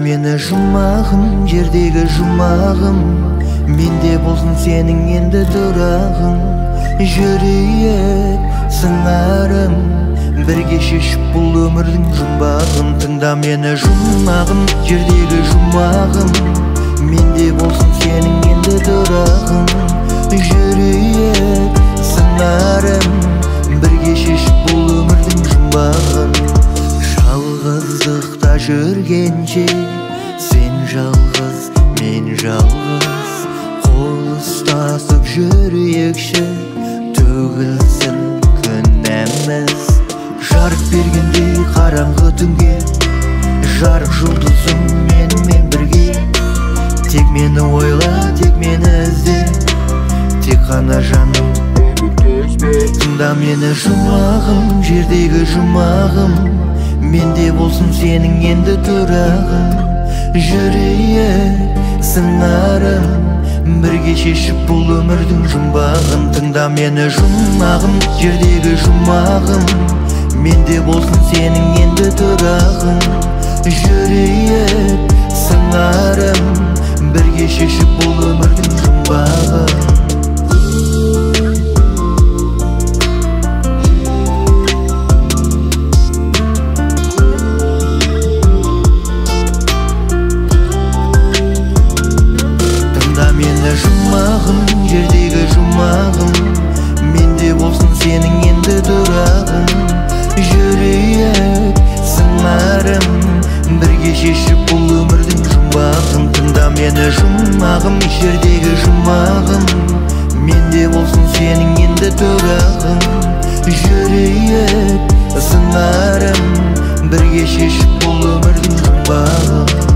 мені жұмағым, жердегі жұмағым, менде болсын сенің енді тұрағың. Жүрейік сыңарым, бірге шешіп бұл өмірдің жұмбағын. Тыңда мені жұмағым, жердегі жұмағым, менде болсын сенің енді тұрағың. Жүрейік сыңарым, бірге шешіп бұл өмірдің жұмбағын. Жалғыздықта жүргенше сен жалғыз, мен жалғыз, қол ұстасып жүрейікші, төгілсін күнәміз. Жарық бергендей қараңғы түнге, жарық жұлдызым менімен бірге. Тек мені ойла, тек мені ізде, тек қана жаным. Тыңда мені жұмағым, жердегі жұмағым, менде болсын сенің енді тұрағың. Жүрейік сыңарым, бірге шешіп бұл өмірдің жұмбағын. Тыңда мені жұмағым, жердегі жұмағым, менде болсын сенің енді тұрағың. Жүрейік сыңарым, бірге шешіп бұл өмірдің жұмбағын. Жұмағым, жердегі жұмағым, менде болсын сенің енді тұрағың. Жүрейік сыңарым, бірге шешіп бұл өмірдің жұмбағын. Тыңда мені жұмағым, жердегі жұмағым, менде болсын сенің енді тұрағың. Жүрейік сыңарым, бірге шешіп бұл өмірдің жұмбағын.